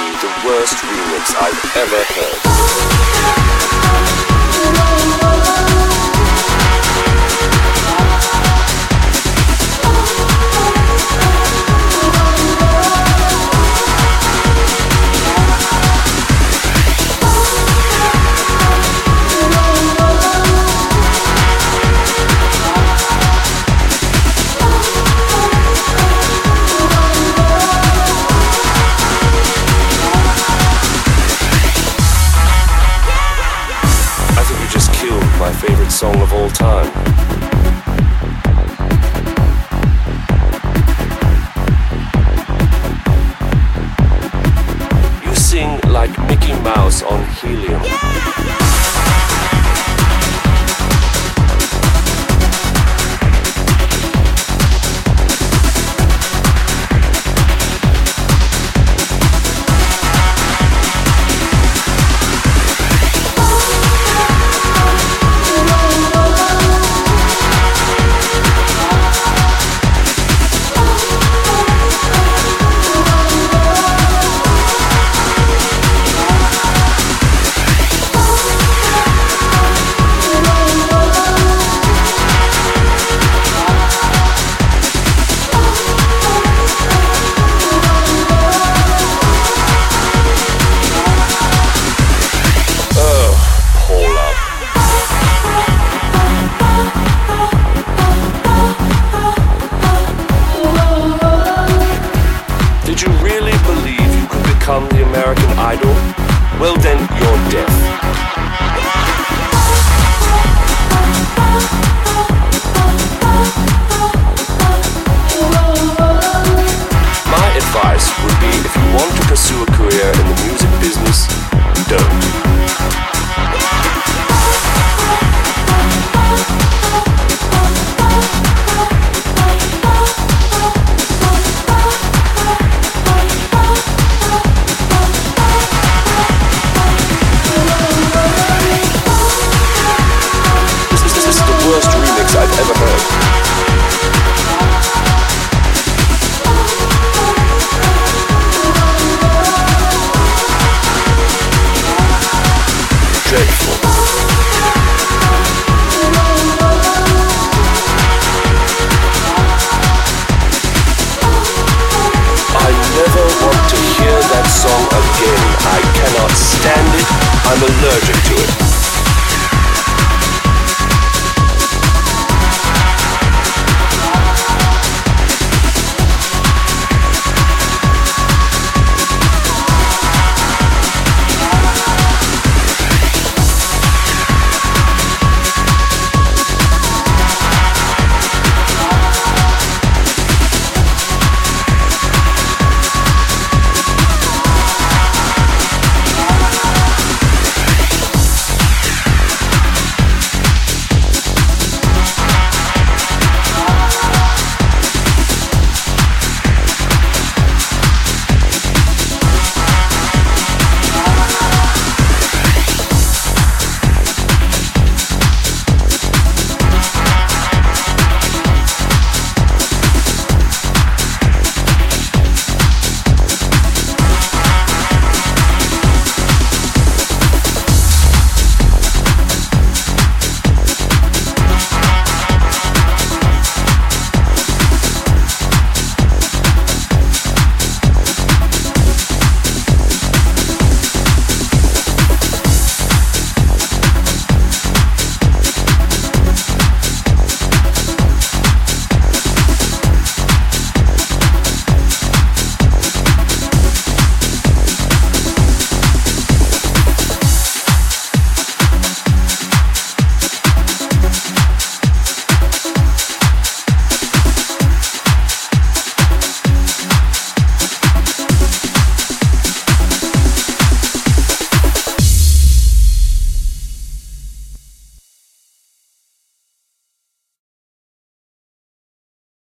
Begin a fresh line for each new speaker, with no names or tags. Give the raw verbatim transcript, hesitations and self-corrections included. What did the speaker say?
the worst remix I've ever heard. My favorite song of all time. You sing like Mickey Mouse on helium. Did you really believe you could become the American Idol? Well then, you're deaf. My advice would be, if you want to pursue a career in the music business, don't. Worst remix I've ever heard. Dreadful. I never want to hear that song again. I cannot stand it. I'm allergic to it.